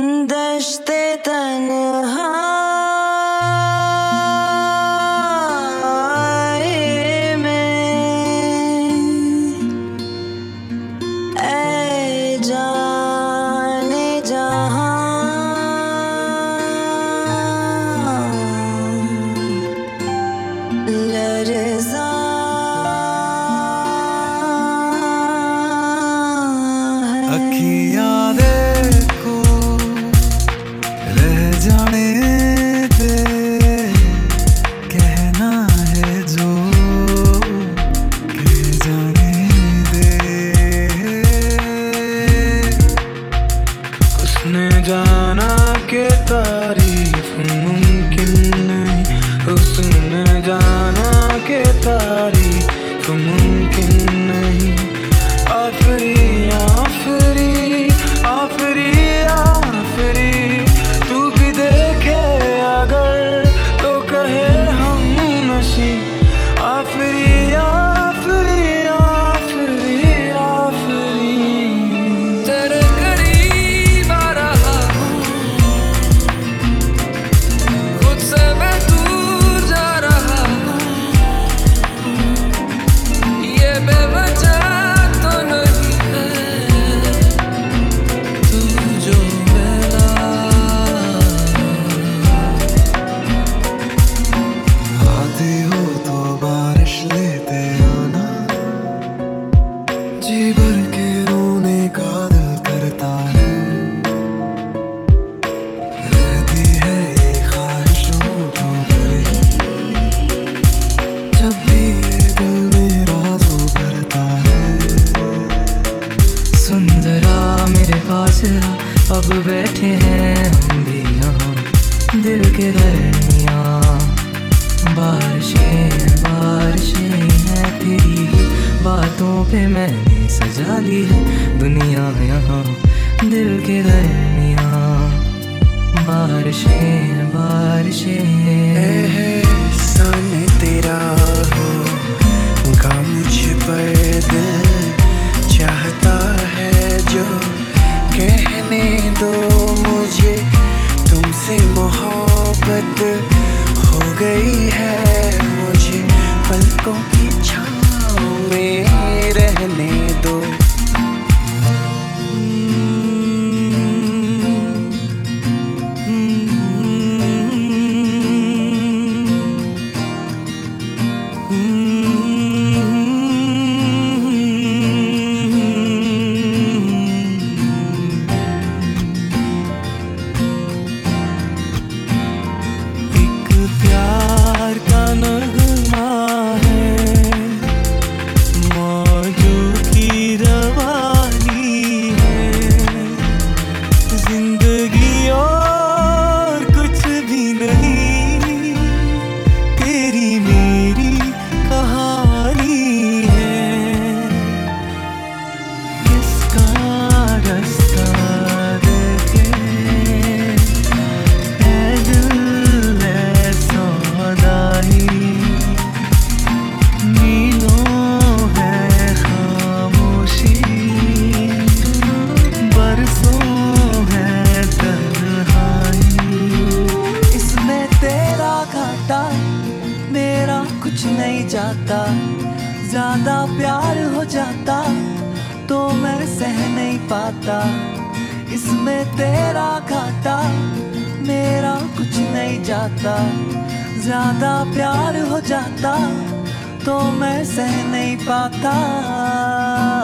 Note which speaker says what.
Speaker 1: दश्ते तन्हाई में ऐ जाने जहां लरज़ा है।
Speaker 2: अखियाँ देखो रह जाने दे, कहना है जो कह जाने दे। उसने जाना के तारीफ मुमकिन नहीं, उसने जाना के तारीफ मुमकिन नहीं। आखिरी आखिरी आखिरी आखिरी तू भी देखे अगर तो कहे हम नशी। आखिरी आखिरी आखिरी आखिरी
Speaker 3: तेरे करीब आ रहा हूँ, खुद से मैं दूर जा रहा हूँ। ये बेवजह तो नहीं है, तू जो मिला।
Speaker 2: आते हो तो बारिश लेते आना, जी भर के रोने का दिल करता है। रहती है ये ख्वाहिश होठों पर ही, जब भी ये दिल मेरा जो भरता है।
Speaker 3: सुंदरा मेरे पास आ, अब बैठे हैं हम भी यहाँ दिल के दरमियाँ। बारिशें बारिशें हैं तेरी बातों पे मैंने सजा ली है दुनिया यहाँ दिल के दरमियाँ। बारिशें बारिशें
Speaker 2: एहसान तेरा होगा मुझ पर, दिल चाहता है जो कहने दो मुझे। तुमसे मोहब्बत हो गई है मुझे, पलकों की छाँव में रहने दो। एक प्यार का नगमा है, मौजों की रवानी है। जिंदगी और कुछ भी नहीं, तेरी मेरी कहानी है। किसका रास्ता देखे है दिल है सौदाई, मीलों है खामोशी, बरसों है तन्हाई।
Speaker 1: इसमें तेरा घाटा मेरा कुछ नहीं जाता, ज्यादा प्यार हो जाता तो मैं सह नहीं पाता। इसमें तेरा घाटा मेरा कुछ नहीं जाता, ज्यादा प्यार हो जाता तो मैं सह नहीं पाता।